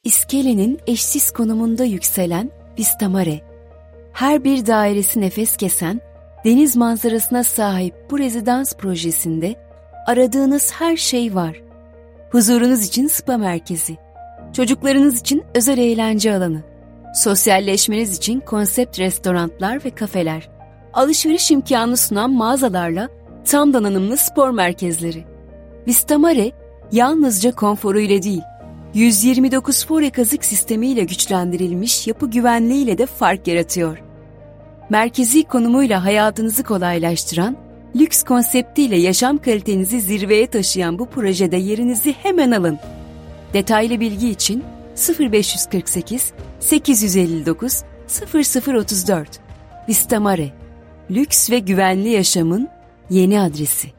İskelenin eşsiz konumunda yükselen Vista Mare, her bir dairesi nefes kesen, deniz manzarasına sahip bu rezidans projesinde aradığınız her şey var. Huzurunuz için spa merkezi, çocuklarınız için özel eğlence alanı, sosyalleşmeniz için konsept restoranlar ve kafeler, alışveriş imkanı sunan mağazalarla tam donanımlı spor merkezleri. Vista Mare yalnızca konforuyla değil, 129 fore kazık sistemiyle güçlendirilmiş yapı güvenliğiyle de fark yaratıyor. Merkezi konumuyla hayatınızı kolaylaştıran, lüks konseptiyle yaşam kalitenizi zirveye taşıyan bu projede yerinizi hemen alın. Detaylı bilgi için 0548 859 0034. Vista Mare, lüks ve güvenli yaşamın yeni adresi.